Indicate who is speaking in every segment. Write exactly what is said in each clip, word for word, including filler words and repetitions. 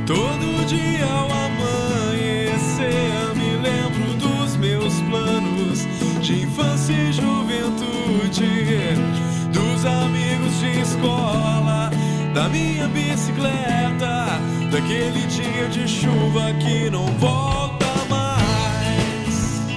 Speaker 1: Todo dia ao amanhecer me lembro dos meus planos de infância e juventude, dos amigos de escola, da minha bicicleta, daquele dia de chuva que não volta mais.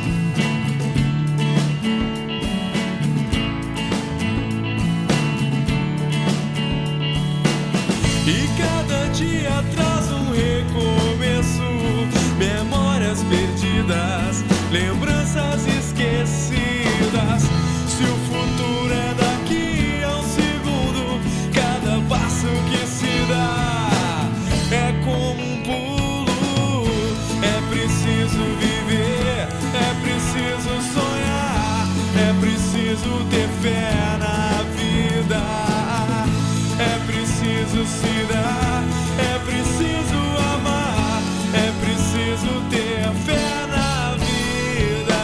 Speaker 1: E cada dia traz um recomeço, memórias perdidas, lembranças esquecidas. Se o futuro é daqui a um segundo, cada passo que se dá é como um pulo. É preciso viver, é preciso sonhar, é preciso ter fé na vida, é preciso se dar, é preciso amar, é preciso ter fé na vida.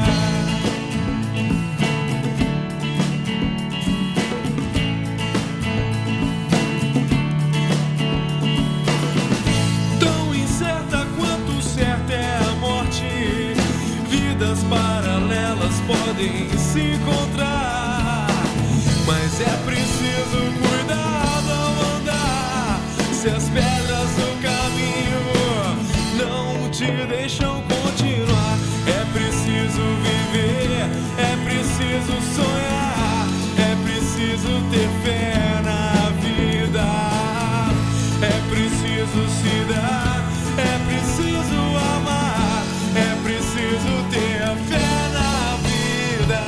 Speaker 1: Tão incerta quanto certa é a morte, vidas paralelas podem se encontrar, mas é preciso cuidado ao andar, se as pedras do caminho não te deixam continuar. É preciso viver, é preciso sonhar, é preciso ter fé na vida, é preciso se dar, é preciso amar, é preciso ter fé na vida.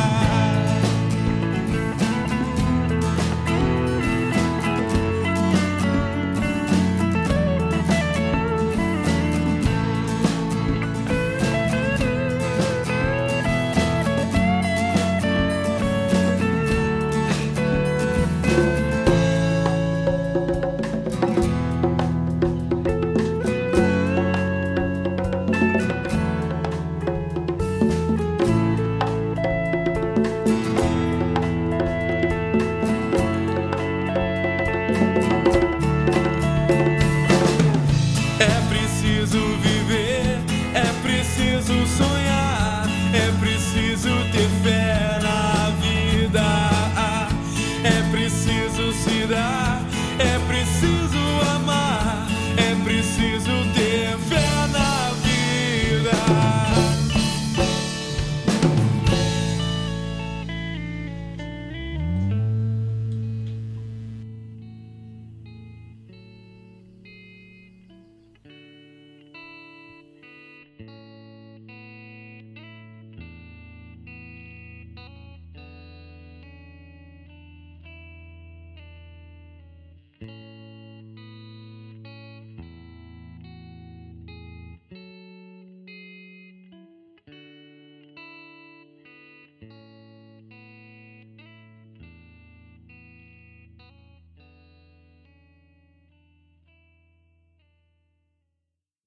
Speaker 1: É preciso viver, é preciso sonhar, é preciso ter fé na vida, é preciso se dar,